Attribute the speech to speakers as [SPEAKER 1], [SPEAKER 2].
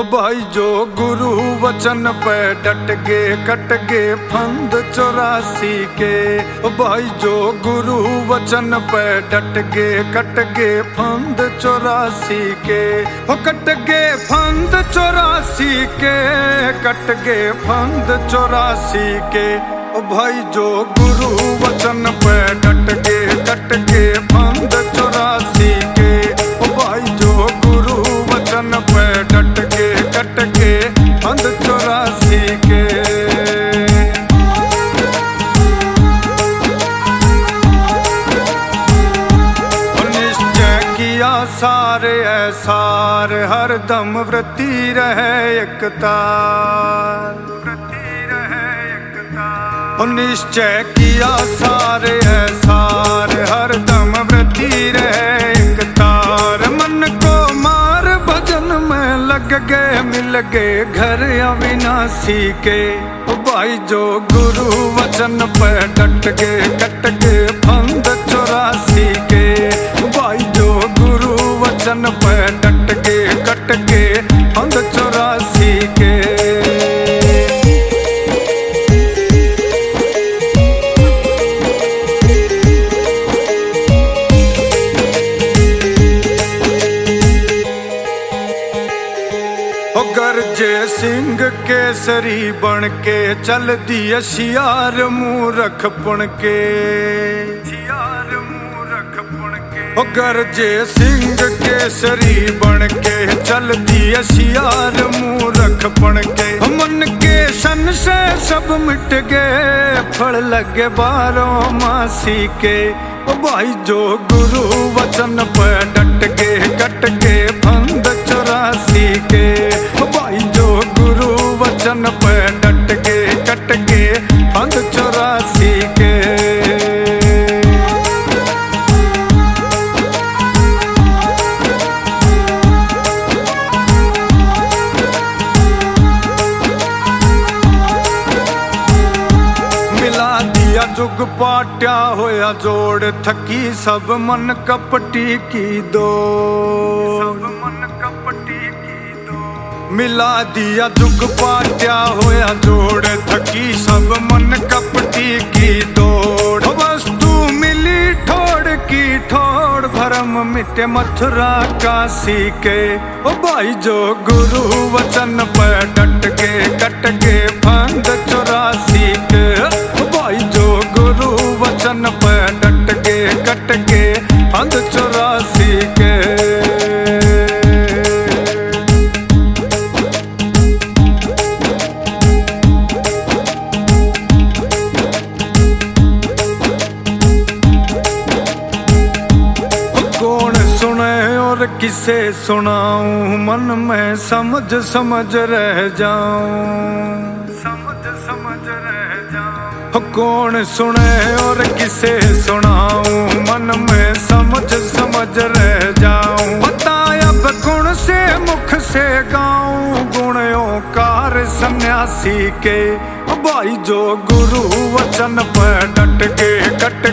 [SPEAKER 1] भाई जो गुरु वचन पे डट गे कट गे फंद 84 के। भाई जो गुरु वचन पे डट गे कट गे फंद 84 के। कट गे फंद 84 के, कट गे फंद 84 के। भाई जो गुरु वचन पे डट गे कट गे फंद 84 के। भाई जो गुरु वचन पे डट गे कट गे फंद 84 के। निश्चय किया सारे ऐसार हरदम वृत्ति रहे एकतार। निश्चय किया सारे ऐसार हरदम वृत्ति रहे एकतार। मन को मार भजन में लग गए मिल गए घर अविनाशी के। भाई जो गुरु वचन पे डट गए कट गए फंद 84 के। भाई जो गुरु वचन पे डट गए कट गए फंद 84 के। गरजे सिंह केसरी बन के चल दिए शियार मूरख पुण के। गरजे सिंह केसरी बन के चल दिए शियार मूरख पुण के। मन के सन से सब मिट गए फल लगे 12 मासी के। भाई जो गुरु वचन पे डट के कट के फंद 84 के। भाई जो गुरु वचन पे डट के कट के फंद 84 के। मिला दिया जुग पाट्या होया जोड़ थकी सब मन कपटी की दो। मिला दिया जुग पाट्या होया जोड़ थकी सब मन कपटी की दौड़। वस्तु मिली ठोड़ की ठोड़ भरम मिटे मथुरा काशी के। भाई जो गुरु वचन पे डट के कट के फंद 84 के। भाई जो गुरु वचन पे डट के कट के फंद 84 के। किसे सुनाऊं मन में समझ समझ रह जाऊं। समझ रह जाऊं। कौन सुने और किसे सुनाऊं मन में समझ समझ रह जाऊं। बताया गुण से मुख से गाऊं गुणों कार सन्यासी के। भाई जो गुरु वचन पर डट के कट